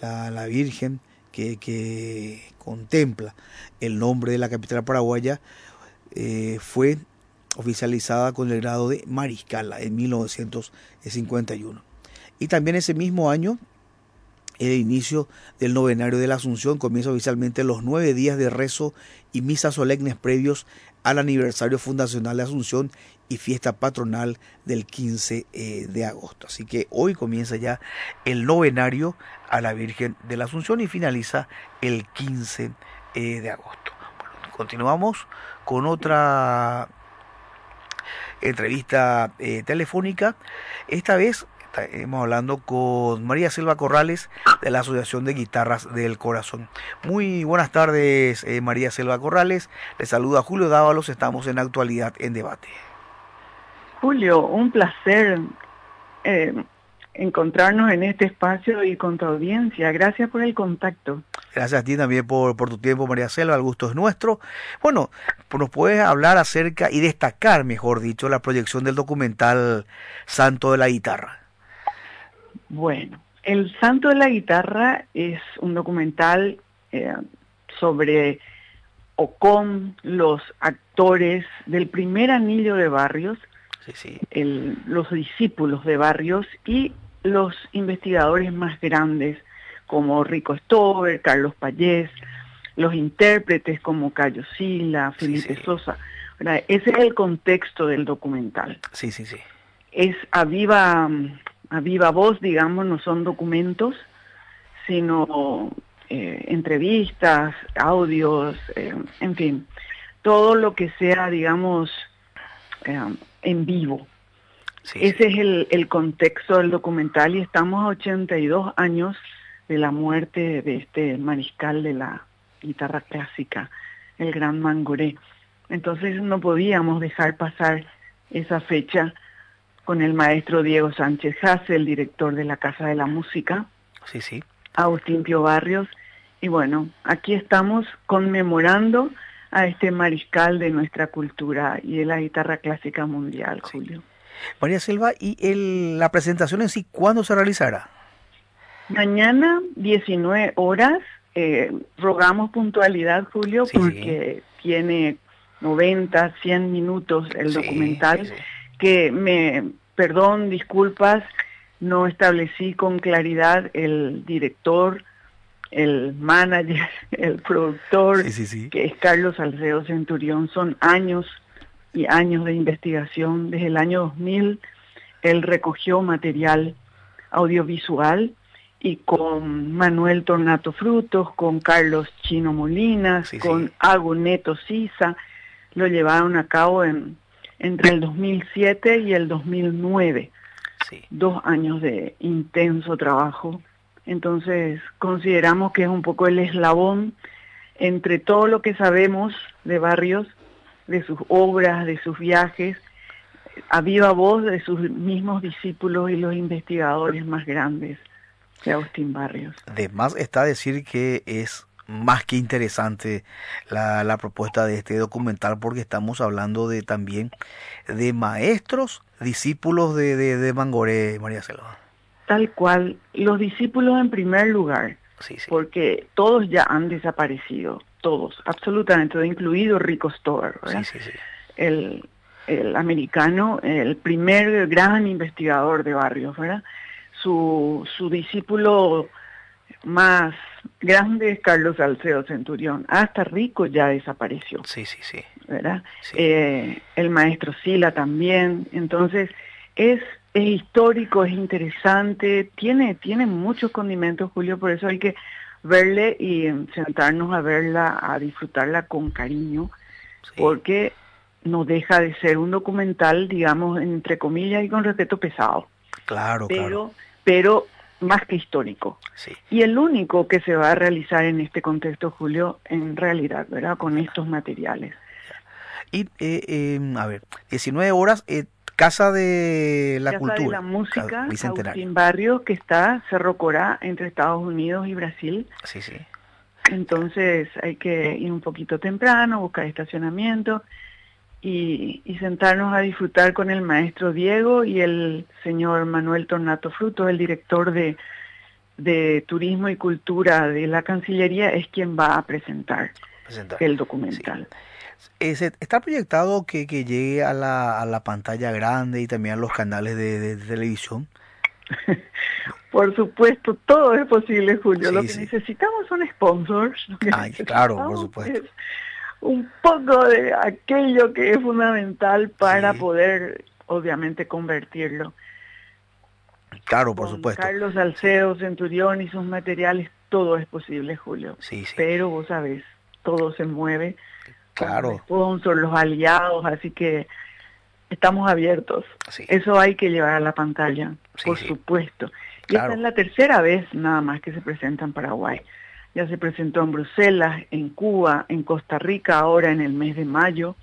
la Virgen que contempla el nombre de la capital paraguaya, fue oficializada con el grado de mariscala en 1951. Y también ese mismo año, el inicio del novenario de la Asunción, comienza oficialmente los 9 días de rezo y misas solemnes previos al aniversario fundacional de Asunción y fiesta patronal del 15 de agosto. Así que hoy comienza ya el novenario a la Virgen de la Asunción y finaliza el 15 de agosto. Bueno, continuamos con otra entrevista telefónica. Esta vez estamos hablando con María Selva Corrales de la Asociación de Guitarras del Corazón. Muy buenas tardes, María Selva Corrales. Le saluda Julio Dávalos. Estamos en Actualidad en Debate. Julio, un placer encontrarnos en este espacio y con tu audiencia. Gracias por el contacto. Gracias a ti también por tu tiempo, María Selva. El gusto es nuestro. Bueno, nos puedes hablar acerca y destacar, mejor dicho, la proyección del documental Santo de la Guitarra. Bueno, El Santo de la Guitarra es un documental sobre o con los actores del primer anillo de Barrios, Sí. los discípulos de Barrios y los investigadores más grandes como Rico Stover, Carlos Payés, los intérpretes como Cayo Sila, Felipe Sosa. ¿Verdad? Ese es el contexto del documental. Sí. Es a viva voz, digamos, no son documentos, sino entrevistas, audios, en fin, todo lo que sea, digamos, en vivo. Ese es el contexto del documental y estamos a 82 años de la muerte de este mariscal de la guitarra clásica, el gran Mangoré. Entonces no podíamos dejar pasar esa fecha con el maestro Diego Sánchez Hasse, el director de la Casa de la Música, Agustín Pío Barrios, y bueno, aquí estamos conmemorando a este mariscal de nuestra cultura y de la guitarra clásica mundial, Julio. María Selva, ¿y la presentación en sí cuándo se realizará? Mañana, 19 horas, rogamos puntualidad, Julio, porque tiene 90, 100 minutos el documental, que disculpas, no establecí con claridad el director, el manager, el productor, que es Carlos Salcedo Centurión. Son años y años de investigación. Desde el año 2000, él recogió material audiovisual y con Manuel Tornato Frutos, con Carlos Chino Molinas, con Agu Neto Sisa, lo llevaron a cabo entre el 2007 y el 2009. 2 años de intenso trabajo. Entonces consideramos que es un poco el eslabón entre todo lo que sabemos de Barrios, de sus obras, de sus viajes, a viva voz de sus mismos discípulos y los investigadores más grandes de Agustín Barrios. Además está decir que es más que interesante la propuesta de este documental, porque estamos hablando también de maestros, discípulos de Mangoré, María Selva. Tal cual, los discípulos en primer lugar, porque todos ya han desaparecido, todos, absolutamente, incluido Rico Stover, ¿verdad? El americano, el primer gran investigador de Barrios, ¿verdad? Su discípulo más grande es Carlos Salcedo Centurión. Hasta Rico ya desapareció. ¿Verdad? El maestro Sila también. Entonces, es histórico, es interesante, tiene muchos condimentos, Julio, por eso hay que verle y sentarnos a verla, a disfrutarla con cariño, porque no deja de ser un documental, digamos, entre comillas y con respeto pesado. Pero más que histórico. Y el único que se va a realizar en este contexto, Julio, en realidad, ¿verdad? Con estos materiales. Y, 19 horas, Casa de la Cultura. Casa de la Música, Agustín Barrios, que está Cerro Corá, entre Estados Unidos y Brasil. Entonces hay que ir un poquito temprano, buscar estacionamiento y sentarnos a disfrutar con el maestro Diego y el señor Manuel Tornato Frutos, el director de de Turismo y Cultura de la Cancillería es quien va a presentar el documental. Sí. ¿Está proyectado que llegue a la pantalla grande y también a los canales de televisión? Por supuesto, todo es posible, Julio. Sí, Lo que sí. necesitamos son sponsors. Claro, por supuesto. Es un poco de aquello que es fundamental para poder, obviamente, convertirlo. Claro, por Con supuesto. Carlos Salcedo, Centurión y sus materiales, todo es posible, Julio. Sí. Pero vos sabés, todo se mueve. Claro. Con los sponsors, los aliados, así que estamos abiertos. Sí. Eso hay que llevar a la pantalla, por supuesto. Y esta es la tercera vez nada más que se presenta en Paraguay. Ya se presentó en Bruselas, en Cuba, en Costa Rica, ahora en el mes de mayo,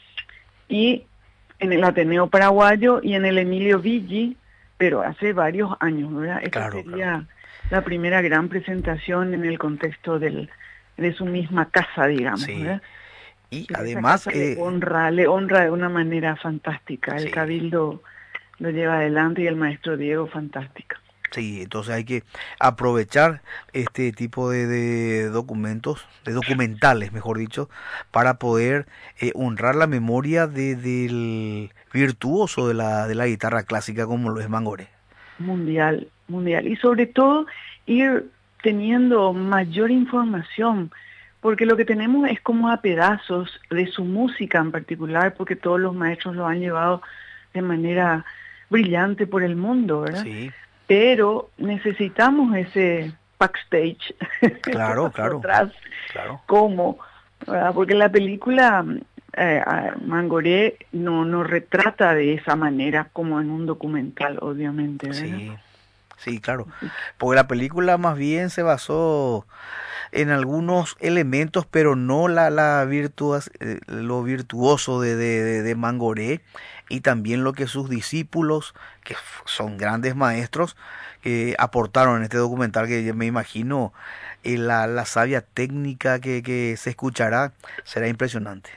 y en el Ateneo Paraguayo y en el Emilio Viggi, pero hace varios años, ¿verdad? Esta sería la primera gran presentación en el contexto de su misma casa, digamos, ¿verdad? Y además le honra de una manera fantástica. El Cabildo lo lleva adelante y el maestro Diego, fantástica. Sí, entonces hay que aprovechar este tipo de documentos, de documentales, mejor dicho, para poder honrar la memoria del virtuoso de la guitarra clásica como lo es Mangoré. Mundial. Y sobre todo ir teniendo mayor información, porque lo que tenemos es como a pedazos de su música en particular, porque todos los maestros lo han llevado de manera brillante por el mundo, ¿verdad? Sí. Pero necesitamos ese backstage. Claro. Atrás, ¿cómo? ¿Verdad? Porque la película Mangoré no retrata de esa manera como en un documental, obviamente, ¿verdad? Sí, claro. Porque la película más bien se basó en algunos elementos, pero no lo virtuoso de Mangoré, y también lo que sus discípulos, que son grandes maestros, aportaron en este documental, que me imagino la sabia técnica que se escuchará será impresionante.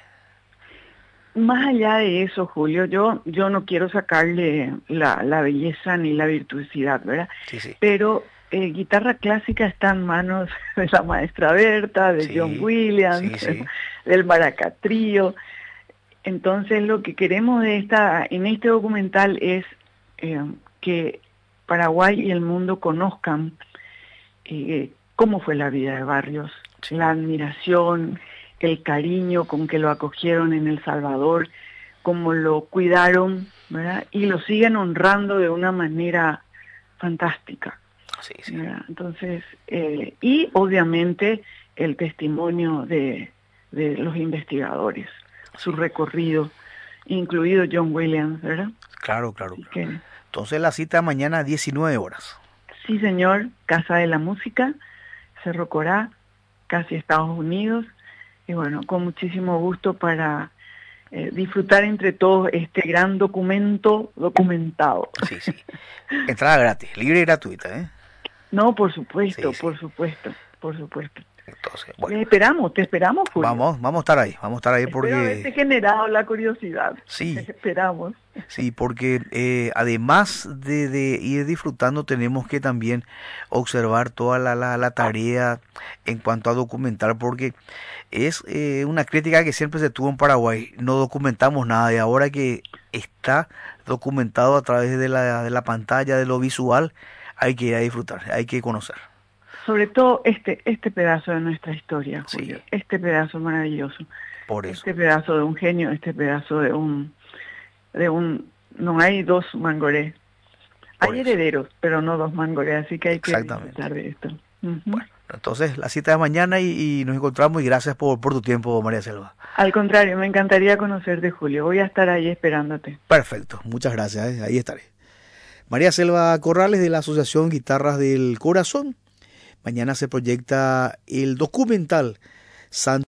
Más allá de eso, Julio, yo no quiero sacarle la belleza ni la virtuosidad, ¿verdad? Sí. Pero guitarra clásica está en manos de la maestra Berta, de John Williams, del Maracatrío. Entonces lo que queremos en este documental es que Paraguay y el mundo conozcan cómo fue la vida de Barrios, la admiración, el cariño con que lo acogieron en El Salvador, cómo lo cuidaron, ¿verdad? Y lo siguen honrando de una manera fantástica. Entonces, y obviamente el testimonio de los investigadores, su recorrido, incluido John Williams, ¿verdad? Claro. Entonces la cita mañana a 19 horas. Sí, señor, Casa de la Música, Cerro Corá, casi Estados Unidos, y bueno, con muchísimo gusto para disfrutar entre todos este gran documento documentado. Sí. Entrada gratis, libre y gratuita, ¿eh? No, por supuesto. Entonces, bueno. Te esperamos, Julio. Vamos a estar ahí porque... Espero haberte generado la curiosidad. Sí. Te esperamos. Sí, porque además de ir disfrutando, tenemos que también observar toda la tarea en cuanto a documentar, porque es una crítica que siempre se tuvo en Paraguay. No documentamos nada, y ahora que está documentado a través de la pantalla, de lo visual, hay que ir a disfrutar, hay que conocer. Sobre todo este pedazo de nuestra historia, Julio. Este pedazo maravilloso. Por eso. Este pedazo de un genio, este pedazo de un no hay dos Mangoré. Hay herederos, pero no dos Mangoré, así que hay que disfrutar de esto. Bueno, entonces la cita de mañana y nos encontramos, y gracias por tu tiempo, María Selva. Al contrario, me encantaría conocerte, Julio. Voy a estar ahí esperándote. Perfecto, muchas gracias, ahí estaré. María Selva Corrales, de la Asociación Guitarras del Corazón. Mañana se proyecta el documental Santo